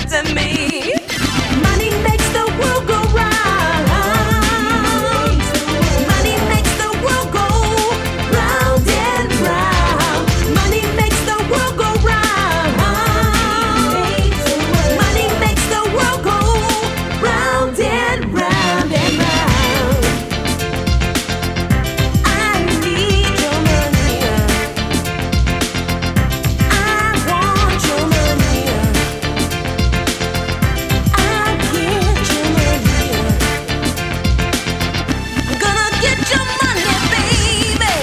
to me. Money makes the world go round. Money makes the world go round and round. Money makes the world go round. Money makes the world go round and round and round. I need your money. I want your money. I get your money. I'm gonna get your money, baby.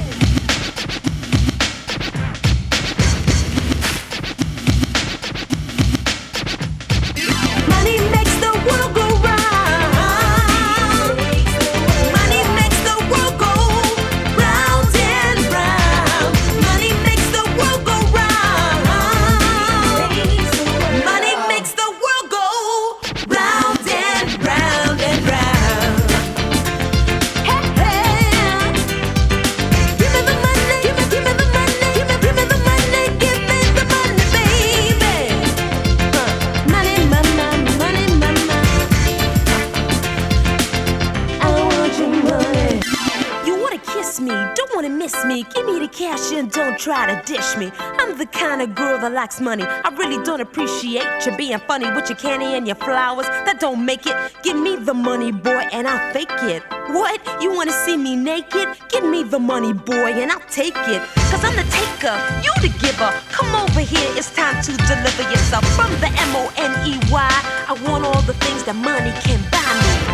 Money makes the world go round. Money makes the world go round and round. Money makes the world go round. Money makes the world go round and round and round. Hey, hey. Give me the money, give me the money, give me the money, give me the money, baby. Money, mama, money, mama. I want your money. You wanna kiss me, don't wanna miss me. Give me the cash and don't try to dish me. I'm the kind of girl that likes money. I really don't appreciate you being funny with your candy and your flowers. That don't make it. Give me the money, boy, and I'll fake it. What? You wanna see me naked? Give me the money, boy, and I'll take it. Cause I'm the taker, you the giver. Come over here, it's time to deliver yourself from the MONEY. I want all the things that money can buy me.